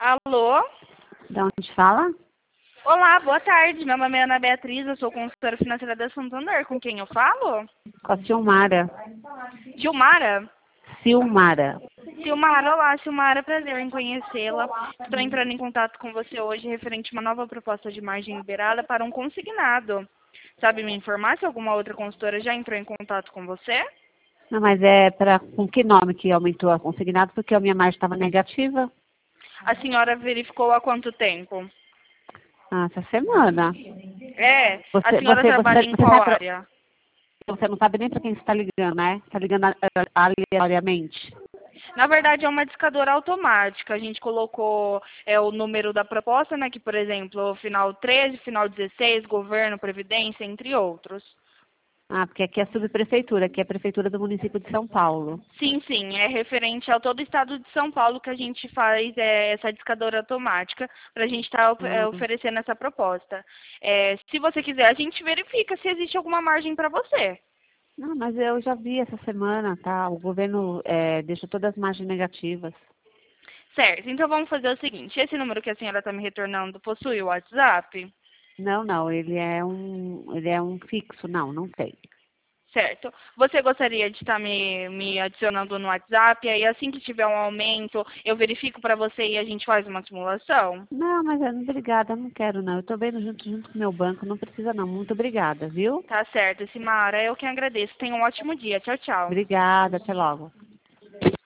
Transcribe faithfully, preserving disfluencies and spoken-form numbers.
Alô? De onde fala? Olá, boa tarde. Meu nome é Ana Beatriz, eu sou consultora financeira da Santander. Com quem eu falo? Com a Silmara. Gilmara? Silmara. Silmara, olá, Silmara, prazer em conhecê-la. Estou entrando em contato com você hoje referente a uma nova proposta de margem liberada para um consignado. Sabe me informar se alguma outra consultora já entrou em contato com você? Não, mas é para com que nome que aumentou a consignado? Porque a minha margem estava negativa. A senhora verificou há quanto tempo? Ah, essa semana. É, a Você, senhora você, trabalha você, em você, qual sabe pra- área? você não sabe nem para quem você está ligando, né? Está ligando a- a- aleatoriamente. Na verdade, é uma discadora automática. A gente colocou é, o número da proposta, né? Que, por exemplo, final treze, final dezesseis, governo, previdência, entre outros. Ah, porque aqui é a subprefeitura, aqui é a prefeitura do município de São Paulo. Sim, sim, é referente ao todo o estado de São Paulo que a gente faz é, essa discadora automática para a gente estar Hum. oferecendo essa proposta. É, se você quiser, a gente verifica se existe alguma margem para você. Não, mas eu já vi essa semana, tá? O governo é, deixou todas as margens negativas. Certo, então vamos fazer o seguinte. Esse número que a senhora está me retornando possui o WhatsApp? Não, não, ele é um, ele é um fixo, não, não tem. Certo. Você gostaria de estar me, me adicionando no WhatsApp? E aí, assim que tiver um aumento, eu verifico para você e a gente faz uma simulação? Não, mas eu- obrigada, eu não quero não. Eu tô vendo junto, junto com o meu banco, não precisa não. Muito obrigada, viu? Tá certo, Simara. Eu que agradeço. Tenha um ótimo dia. Tchau, tchau. Obrigada, até logo.